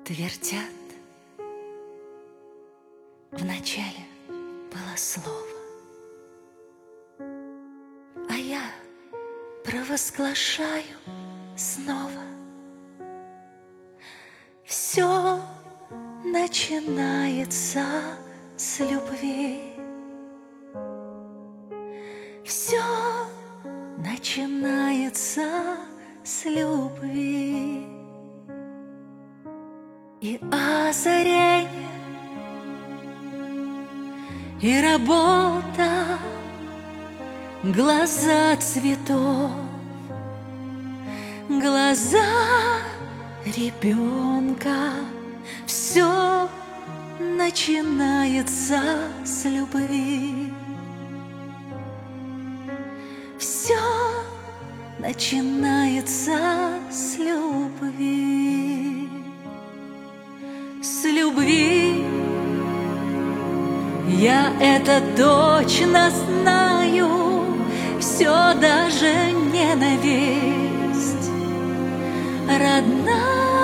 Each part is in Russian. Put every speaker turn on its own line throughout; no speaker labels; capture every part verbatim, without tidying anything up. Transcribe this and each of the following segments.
Твердят, вначале было слово, а я провозглашаю снова. Все начинается с любви. Все начинается с любви. И озарение, и работа, глаза цветов, глаза ребенка. Все начинается с любви. Все начинается с любви. С любви я это точно знаю. Все, даже ненависть родная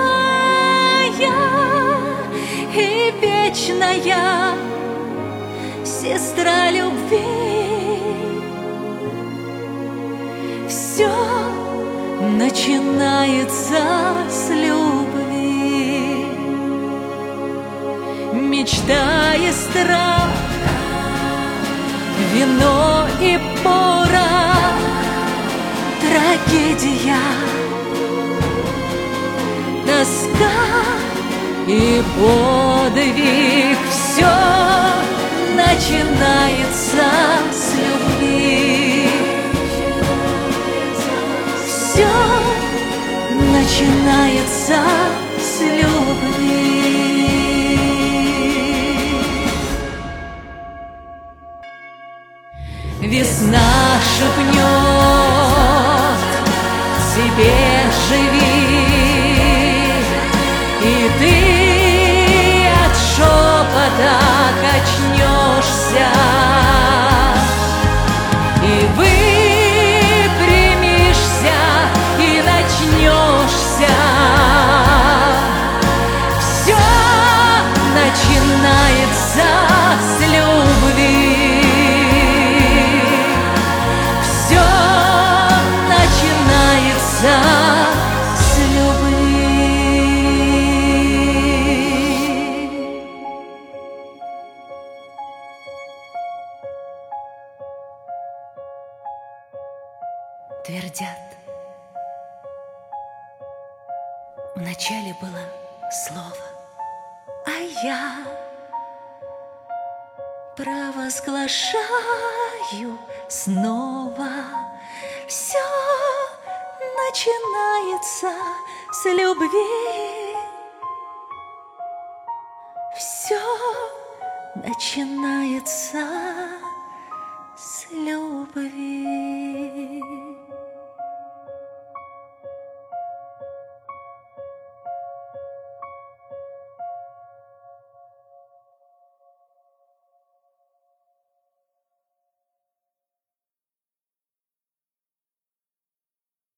и вечная сестра любви. Все начинается с любви. Мечта и страх, вино и порох, трагедия, тоска и подвиг. Все начинается с любви. Все начинается с любви. Весна шепнет тебе: живи, и ты от шепота качнешься и выпрямишься и начнешься. Все начинается с любви. Все начинается с любви. Твердят, вначале было слово, а я провозглашаю снова. Все начинается с любви. Все начинается с любви.